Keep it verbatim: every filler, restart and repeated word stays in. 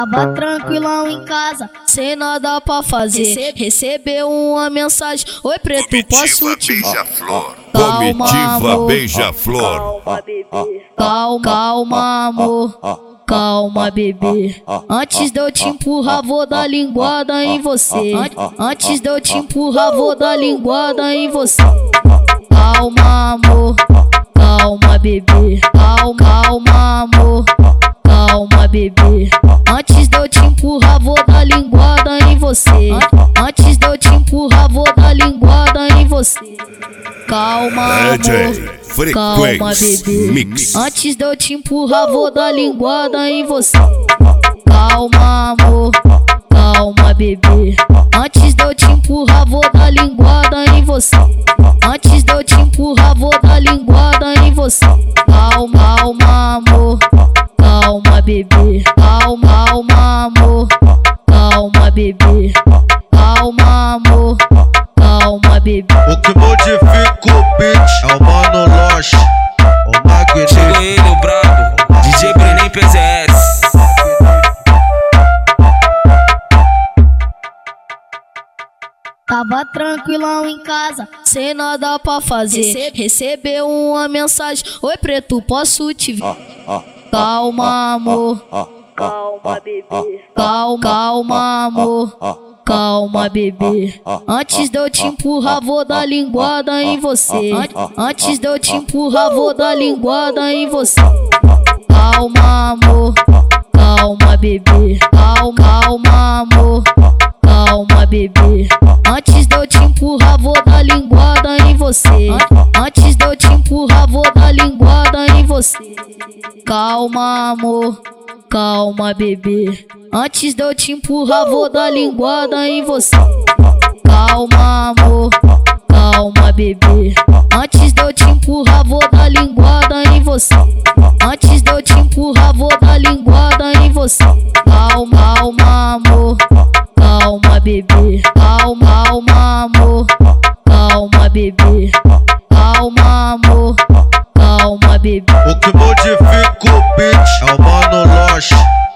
Tava tranquilão em casa, sem nada pra fazer. Recebeu uma mensagem: oi preto, posso te... Beija-flor. Calma, Comitiva amor. Beija-Flor. Calma, calma, amor. Calma, bebê. Antes de eu te empurrar, vou dar linguada em você. An- Antes de eu te empurrar, vou dar linguada em você. Calma, amor. Calma, bebê. Calma, calma, amor. Calma, bebê. Antes de eu te empurrar, vou dar linguada em você. An- Antes de eu te empurrar, vou dar linguada em você. Calma, D J amor. Calma, Frequency bebê. Mix. Antes de eu te empurrar, vou dar linguada em você. Calma, amor. Calma, bebê. Antes de eu te empurrar, vou dar linguada em você. Antes de eu te empurrar, vou dar linguada em você. Calma, calma, amor. Calma, bebê. Calma, calma, amor. Calma, bebê. Calma, amor. Calma, bebê. O que modifica o beat é o Mano Loche, o Magneto. Chegou ele, o brabo, D J Brenem P Z S. Tava tranquilão em casa, sem nada pra fazer. Recebeu uma mensagem: oi preto, posso te ver? Calma, amor. Calma, bebê. Calma, calma, amor. Calma, bebê. Antes de eu te empurrar, vou dar linguada em você. An- Antes de eu te empurrar, vou dar linguada em você. Calma, amor. Calma, bebê. Calma, calma, amor. Calma, bebê. Antes de eu te empurrar, vou dar linguada em você. An- Antes de eu te empurrar, vou dar linguada em você. Calma, amor. Calma, bebê. Antes de eu te empurrar, vou dar linguada em você. Calma, amor. Calma, bebê. Antes de eu te empurrar, vou dar linguada em você. Antes de eu te empurrar, vou dar linguada em você. Calma, calma, amor. Calma, bebê. Calma, calma, amor. Calma, bebê. Calma, amor. Calma, bebê. O que modifica o beat é o Mano Loche,